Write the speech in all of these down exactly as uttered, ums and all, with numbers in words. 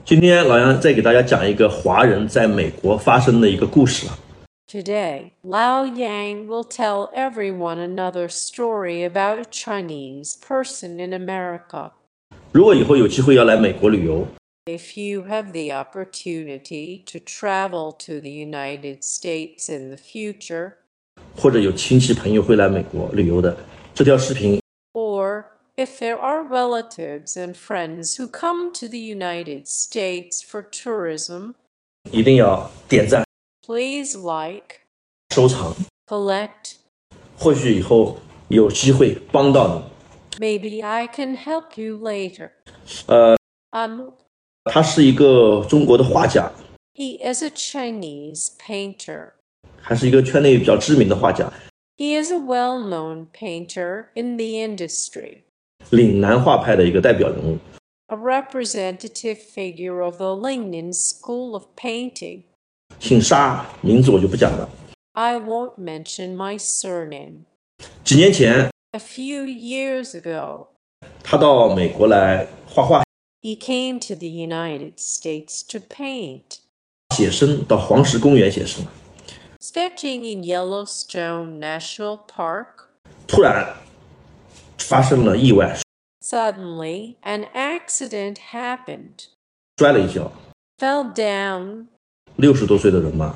今天老杨再给大家讲一个华人在美国发生的一个故事。 Today, Lao Yang will tell everyone another story about a Chinese person in America. 如果以后有机会要来美国旅游， If you have the opportunity to travel to the United States in the future, 或者有亲戚朋友会来美国旅游的，这条视频 or if there are relatives and friends who come to the United States for tourism, 一定要点赞、 please like, 收藏， collect. 或许以后有机会帮到你。 Maybe I can help you later. 呃， Um, 他是一个中国的画家， he is a Chinese painter. 还是一个圈内比较知名的画家， He is a well-known painter in the industry, 岭南画派的一个代表人物。 a representative figure of the Lingnan School of Painting. 姓沙，名字我就不讲了。 I won't mention my surname. 几年前， A few years ago, 他到美国来画画、 he came to the United States to paint, 写生，到黄石公园写生。 sketching in Yellowstone National Park. 突然发生了意外， Suddenly, an accident happened. 摔了一跤。 Fell down. 六十多岁的人嘛，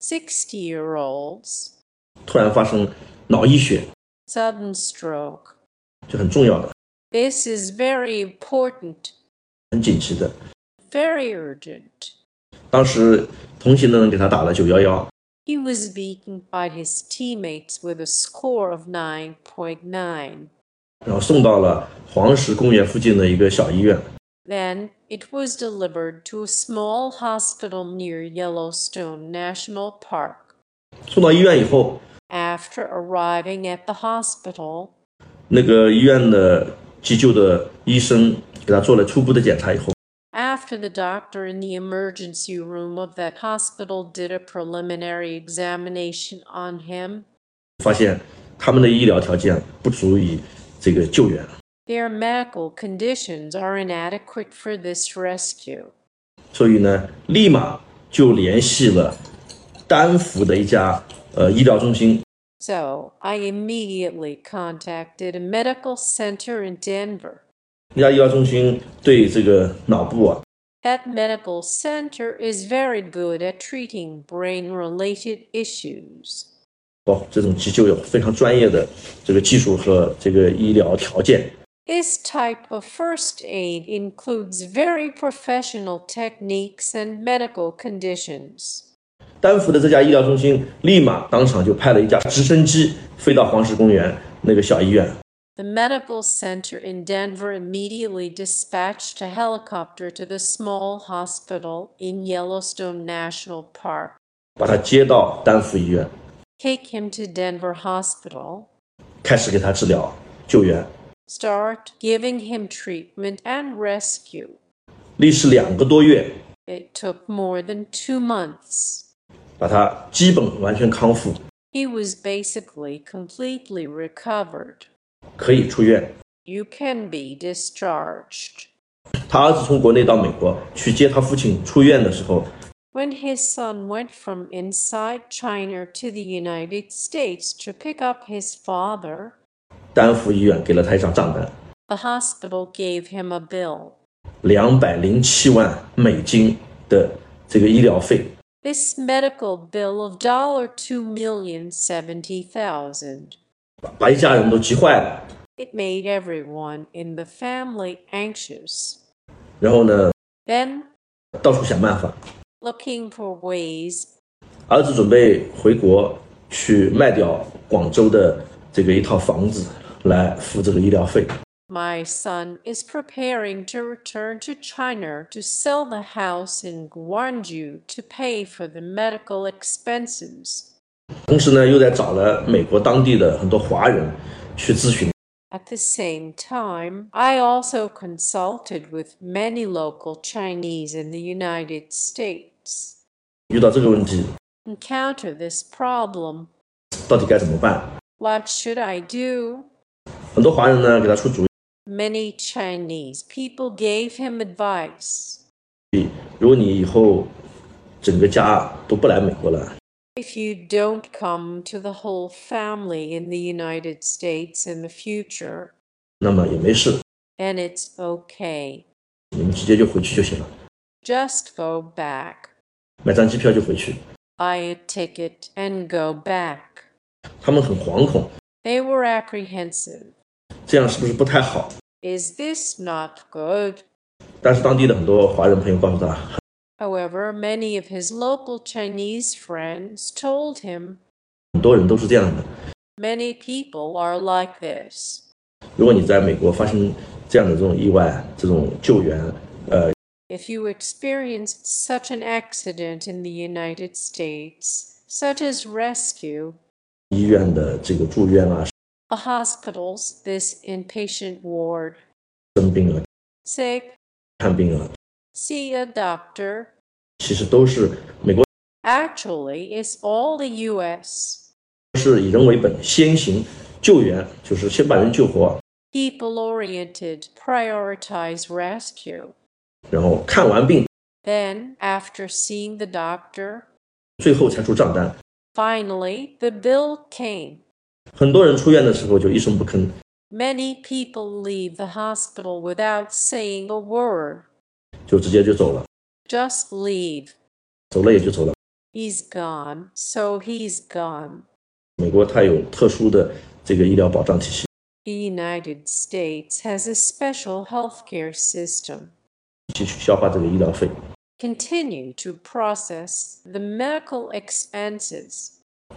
sixty-year-olds. 突然发生脑溢血， Sudden stroke. 就很重要的、 This is very important, 很紧急的。 very urgent. 当时同行的人给他打了九一一， He was beaten by his teammates with a score of nine point nine. 然后送到了黄石公园附近的一个小医院。 Then it was delivered to a small hospital near Yellowstone National Park. 送到医院以后， After arriving at the hospital, 那个医院的急救的医生给他做了初步的检查以后， after the doctor in the emergency room of that hospital did a preliminary examination on him, 发现他们的医疗条件不足以这个救援， their medical conditions are inadequate for this rescue. 所以呢，立马就联系了丹佛的一家呃医疗中心。 So I immediately contacted a medical center in Denver. 那家医疗中心对这个脑部啊 That medical center is very good at treating brain-related issues. 包括这种急救有非常专业的这个技术和这个医疗条件。 This type of first aid includes very professional techniques and medical conditions. 丹佛的这家医疗中心立马当场就派了一架直升机飞到黄石公园那个小医院， The medical center in Denver immediately dispatched a helicopter to the small hospital in Yellowstone National Park. 把他接到丹佛医院， Take him to Denver Hospital. 开始给他治疗救援， Start giving him treatment and rescue. 历时两个多月， It took more than two months. 把他基本完全康复， He was basically completely recovered. 可以出院。 You can be discharged. 他儿子从国内到美国去接他父亲出院的时候， When his son went from inside China to the United States to pick up his father, 丹佛医院给了他一张账单， the hospital gave him a bill. 两百零七万美金的这个医疗费。 This medical bill of two million seventy thousand dollars. 把一家人都急坏了。 It made everyone in the family anxious. 然后呢， Then, 到处想办法。 looking for ways, 儿子准备回国去卖掉广州的这个一套房子来付这个医疗费。 my son is preparing to return to China to sell the house in Guangzhou to pay for the medical expenses. 同时呢，又在找了美国当地的很多华人去咨询。 At the same time, I also consulted with many local Chinese in the United States. 遇到这个问题， Encounter this problem. 到底该怎么办？ What should I do? 很多华人呢给他出主意， Many Chinese people gave him advice. 如果你以后整个家都不来美国了， If you don't come to the whole family in the United States in the future, 那么也没事， then it's okay. 你们直接就回去就行了， Just go back. 买张机票就回去。 Buy a ticket and go back. 他们很惶恐， They were apprehensive. 这样是不是不太好？ Is this not good? 但是当地的很多华人朋友告诉他， However, many of his local Chinese friends told him, 很多人都是这样的。 many people are like this. 如果你在美国发生这样的这种意外、这种救援，呃， If you experienced such an accident in the United States, such as rescue, 医院的这个住院啊， a hospital's this inpatient ward, 生病了、 sick, 看病了， see a doctor, 其实都是美国 actually is all the U S. 是以人为本，先行救援，就是先把人救活， People-oriented, prioritize rescue. 然后看完病， Then, after seeing the doctor, 最后才出账单。 finally the bill came. 很多人出院的时候就一声不吭， Many people leave the hospital without saying a word. 就直接就走了， Just leave. 走了也就走了。 He's gone, so he's gone. 美国它有特殊的这个医疗保障体系， The United States has a special healthcare system. 去消化这个医疗费。 Continue to process the medical expenses.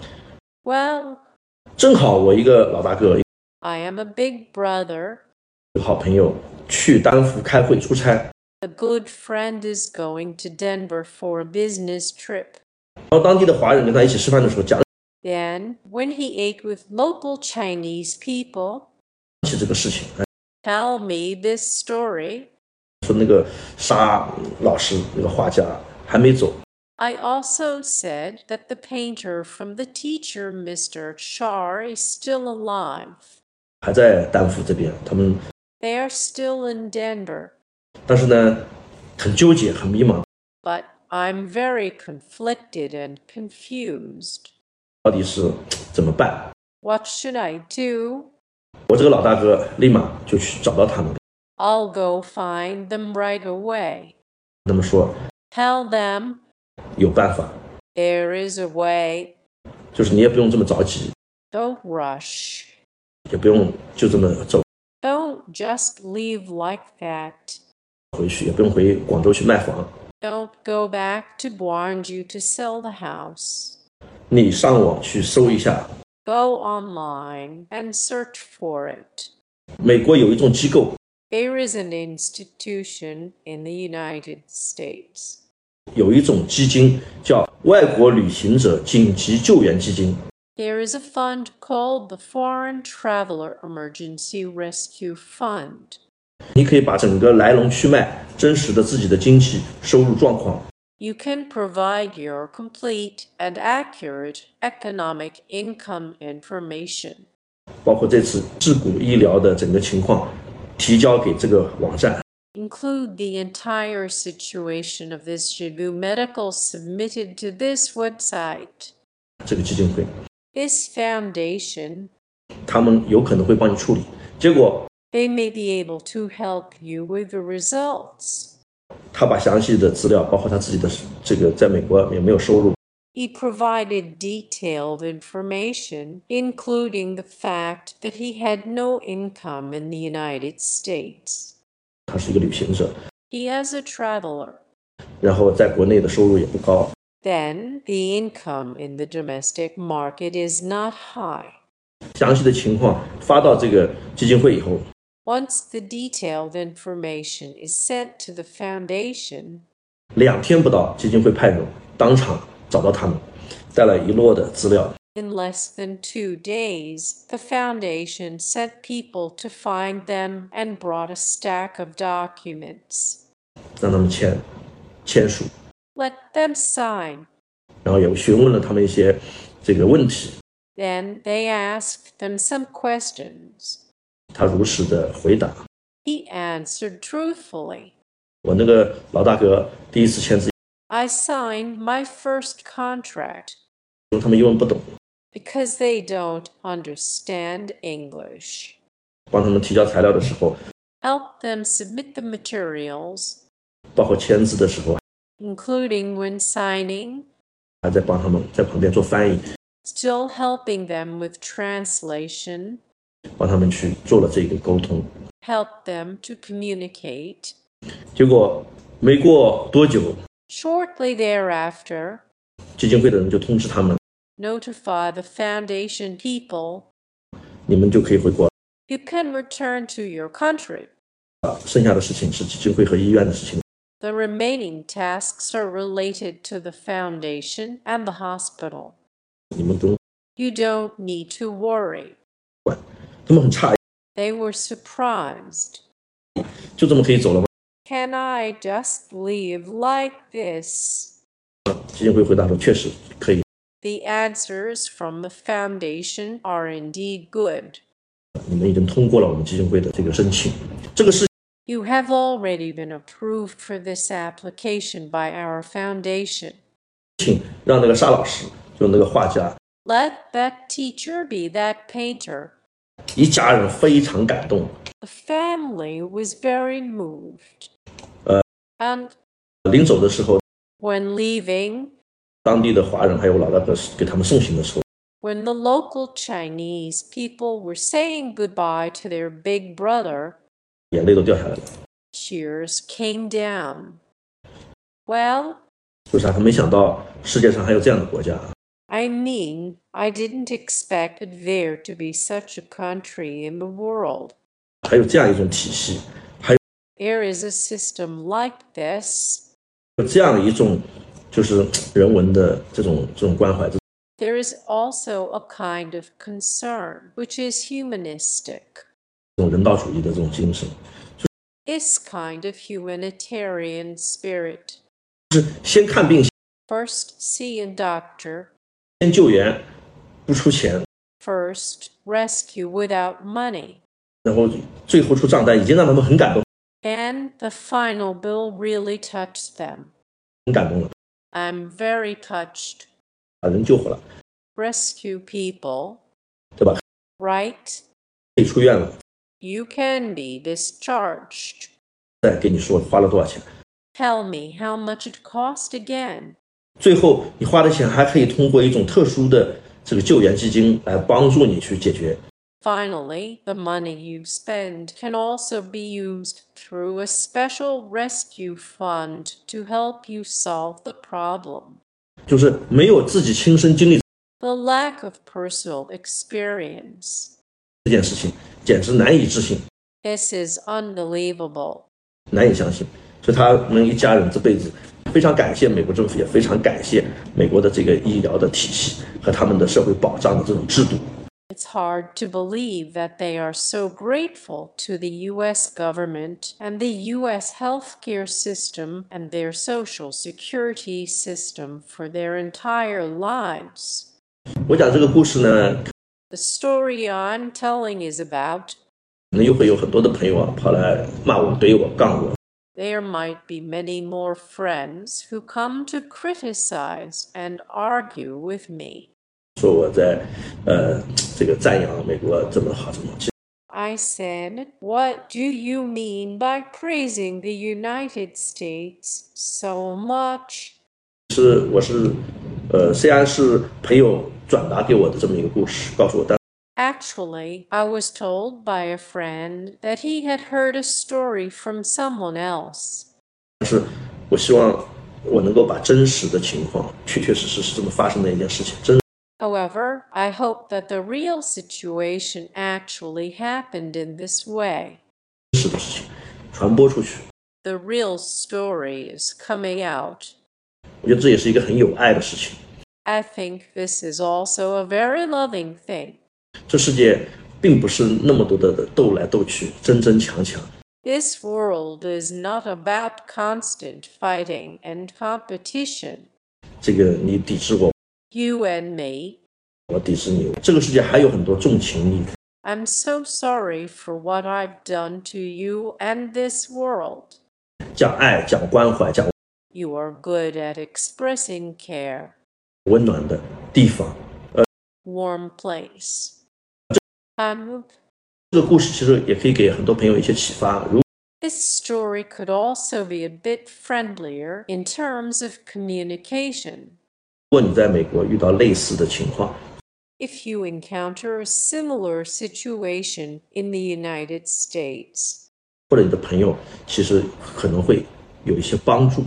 Well, 正好我一个老大哥， I am a big brother. 一个好朋友去丹佛开会出差， A good friend is going to Denver for a business trip. 然后当地的华人跟他一起吃饭的时候讲 Then, when he ate with local Chinese people, 起这个事情， tell me this story. 说那个沙老师那个画家还没走， I also said that the painter from the teacher, Mister Shar, is still alive. 还在丹佛这边，他们 They are still in Denver. 但是呢很纠结很迷茫， But I'm very conflicted and confused. 到底是怎么办？ What should I do? 我这个老大哥立马就去找到他们， I'll go find them right away. 那么说 Tell them 有办法， there is a way. 就是你也不用这么着急， Don't rush. 也不用就这么走 Don't just leave like that. 回去，也不用回广州去卖房， Don't go back to Gwangju to sell the house. 你上网去搜一下， Go online and search for it. 美国有一种机构， There is an institution in the United States. 有一种基金叫外国旅行者紧急救援基金， There is a fund called the Foreign Traveler Emergency Rescue Fund. 你可以把整个来龙去脉、真实的自己的经济收入状况， You can provide your complete and accurate economic income information, 包括这次事故医疗的整个情况，提交给这个网站。 include the entire situation of this Shibu Medical submitted to this website. 这个基金会， This foundation, 他们有可能会帮你处理。结果 they may be able to help you with the results. 他把详细的资料，包括他自己的这个在美国也没有收入， He provided detailed information, including the fact that he had no income in the United States. 他是一个旅行者， He is a traveler. 然后在国内的收入也不高， Then the income in the domestic market is not high. 详细的情况发到这个基金会以后， Once the detailed information is sent to the foundation, 两天不到，基金会派人当场找到他们，带了一摞的资料， in less than two days, the foundation sent people to find them and brought a stack of documents. 让他们签签署， Let them sign. 然后也询问了他们一些这个问题， Then they asked them some questions. 他如实的回答。 He answered truthfully. 我那个老大哥第一次签字， I signed my first contract 他们英文不懂， because they don't understand English. 帮他们提交材料的时候， Help them submit the materials, 包括签字的时候， including when signing, 还在帮他们在旁边做翻译， still helping them with translation, 帮他们去做了这个沟通。 help them to communicate. 结果没过多久， Shortly thereafter, 基金会的人就通知他们， notify the foundation people, 你们就可以回国， you can return to your country. 剩下的事情是基金会和医院的事情。 The remaining tasks are related to the foundation and the hospital. 你们不用 You don't need to worry. 管。他们很诧异， They were surprised. 就这么可以走了吗？ Can I just leave like this? 基金会回答说，确实可以。 The answers from the foundation are indeed good. 你们已经通过了我们基金会的这个申请，这个事 You have already been approved for this application by our foundation. 情让那个沙老师，就那个画家， Let that teacher be that painter. 一家人非常感动。 The family was very moved. And 临走的时候， when leaving, 当地的华人还有老大哥给他们送行的时候， when the local Chinese people were saying goodbye to their big brother, 眼泪都掉下来了。 tears came down. Well, 为啥？他没想到世界上还有这样的国家。 I mean, I didn't expect there to be such a country in the world. 还有这样一种体系，还 There is a system like this. 有这样的一种就是人文的这种这种关怀，这 There is also a kind of concern, which is humanistic. 种人道主义的这种精神， This kind of humanitarian spirit. 先看病， First, see a doctor. 先救援，不出钱， First, rescue without money. 然后最后出账单，已经让他们很感动， And the final bill really touched them. 很感动了， I'm very touched. 把人救活了， Rescue people, 对吧？ right? 可以出院了， You can be discharged. 再给你说花了多少钱， Tell me how much it cost again. 最后你花的钱还可以通过一种特殊的这个救援基金来帮助你去解决。 Finally, the money you spend can also be used through a special rescue fund to help you solve the problem. 就是没有自己亲身经历 The lack of personal experience. 这件事情，简直难以置信， This is unbelievable. 难以相信。所以他们一家人这辈子非常感谢美国政府，也非常感谢美国的这个医疗的体系和他们的社会保障的这种制度。 It's hard to believe that they are so grateful to the U S government and the U S healthcare system and their social security system for their entire lives. 我讲这个故事呢， The story I'm telling is about, 可能又会有很多的朋友啊跑来骂我、怼我、杠我。 there might be many more friends who come to criticize and argue with me. 说我在呃这个赞扬美国这么好这么好，其实 I said, what do you mean by praising the United States so much? 是我是呃虽然是朋友转达给我的这么一个故事，告诉我，但 Actually, I was told by a friend that he had heard a story from someone else. 是我希望我能够把真实的情况，确确实实是这么发生的一件事情，真 However, I hope that the real situation actually happened in this way. 实的事情传播出去。 The real story is coming out. 我觉得这也是一个很有爱的事情。 I think this is also a very loving thing. 这世界并不是那么多的斗来斗去、争争抢抢， This world is not about constant fighting and competition. 这个你抵制我， You and me. 我抵制你。这个世界还有很多重情义， I'm so sorry for what I've done to you and this world. 讲爱、讲关怀、讲 You are good at expressing care. 温暖的地方。 Warm place. Um, 这个故事其实也可以给很多朋友一些启发。如 This story could also be a bit friendlier in terms of communication. 果你在美国遇到类似的情况， If you encounter a similar situation in the United States, 或者你的朋友其实可能会有一些帮助。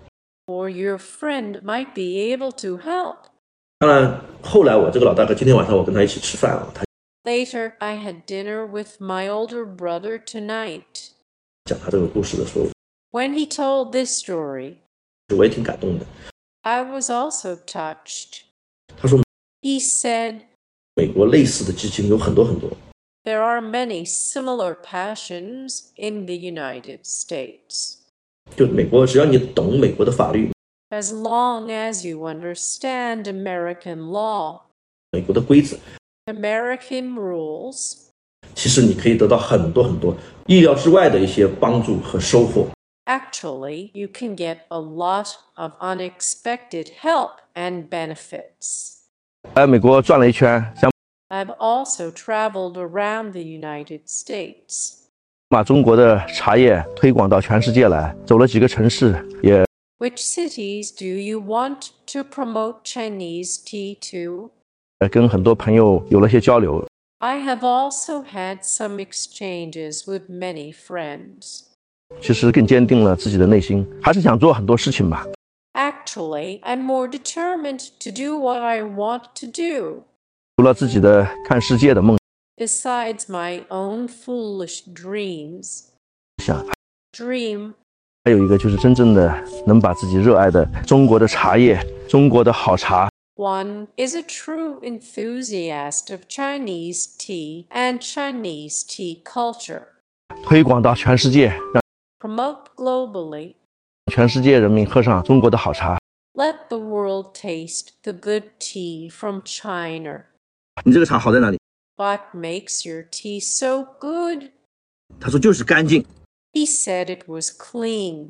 or your friend might be able to help. 当然，后来我这个老大哥今天晚上我跟他一起吃饭啊，他 Later, I had dinner with my older brother tonight. 讲他这个故事的时候， When he told this story, 我也挺感动的。 I was also touched. 他说， He said, 美国类似的激情有很多很多， There are many similar passions in the United States. 就美国只要你懂美国的法律、 As long as you understand American law, 美国的规则， American rules, 其实你可以得到很多很多意料之外的一些帮助和收获。 actually, you can get a lot of unexpected help and benefits. 来美国转了一圈，想 I've also traveled around the United States. 把中国的茶叶推广到全世界来，走了几个城市，也 Which cities do you want to promote Chinese tea to? 跟很多朋友有了些交流。 I have also had some exchanges with many friends. 其实更坚定了自己的内心，还是想做很多事情吧。 Actually, I'm more determined to do what I want to do. 除了自己的看世界的梦 Besides my own foolish dreams, 想， dream 还有一个就是真正的能把自己热爱的中国的茶叶、中国的好茶 one is a true enthusiast of Chinese tea and Chinese tea culture. 推广到全世界，让 Promote globally. 全世界人民喝上中国的好茶。 Let the world taste the good tea from China. 你这个茶好在哪里？ What makes your tea so good? 他说就是干净、 He said it was clean.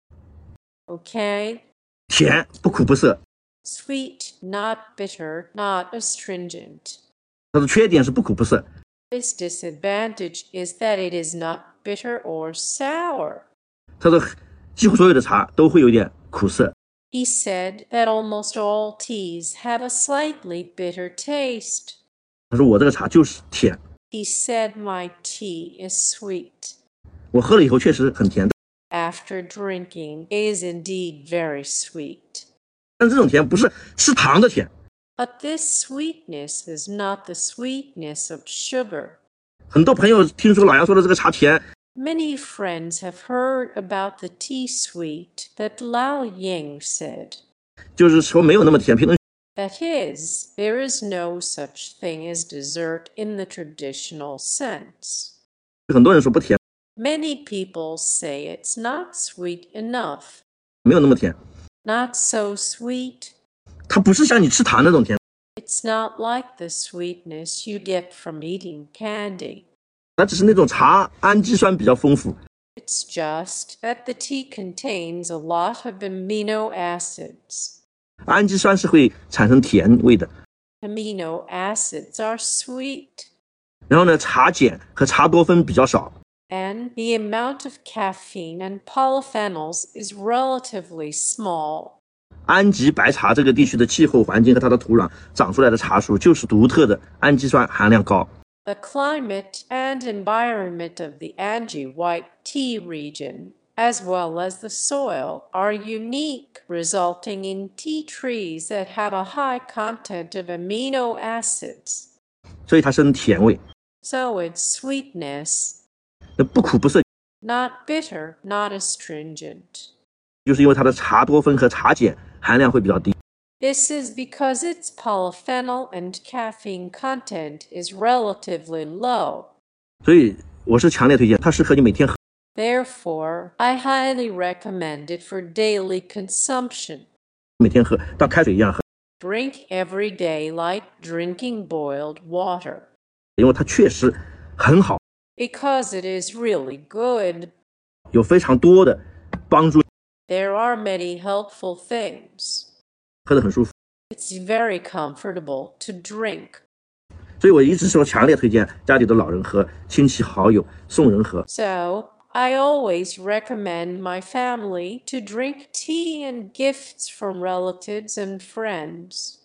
Okay? 甜，不苦不涩。 Sweet, not bitter, not astringent. 他说缺点是不苦不涩。 This disadvantage is that it is not bitter or sour. 他说几乎所有的茶都会有点苦涩。 He said that almost all teas have a slightly bitter taste. 他说我这个茶就是甜， He said my tea is sweet. 我喝了以后确实很甜， After drinking, it is indeed very sweet. 但这种甜不是吃糖的甜。 But this sweetness is not the sweetness of sugar. 很多朋友听说老杨说的这个茶甜， Many friends have heard about the tea sweet that Lao Ying said. 就是说没有那么甜，平常 That is, there is no such thing as dessert in the traditional sense. 很多人说不甜， Many people say it's not sweet enough, 没有那么甜， not so sweet. 它不是像你吃糖那种甜， It's not like the sweetness you get from eating candy. 它只是那种茶氨基酸比较丰富， It's just that the tea contains a lot of amino acids. 氨基酸是会产生甜味的。 Amino acids are sweet, 然后呢，茶碱和茶多酚比较少， and the amount of caffeine and polyphenols is relatively small. 安吉白茶这个地区的气候环境和它的土壤长出来的茶树就是独特的氨基酸含量高。 The climate and environment of the Anji white tea region, as well as the soil, are unique, resulting in tea trees that have a high content of amino acids. 所以它生甜味， So its sweetness, 那不苦不涩， not bitter, not astringent. 就是因为它的茶多酚和茶碱含量会比较低。 This is because its polyphenol and caffeine content is relatively low. 所以我是强烈推荐，它适合你每天喝。 Therefore, I highly recommend it for daily consumption. 每天喝，当开水一样喝， Drink every day like drinking boiled water. 因为它确实很好， Because it is really good. 有非常多的帮助， There are many helpful things. 喝得很舒服。 It's very comfortable to drink. 所以我一直说强烈推荐家里的老人喝，亲戚好友送人喝。 So, I always recommend my family to drink tea and gifts from relatives and friends.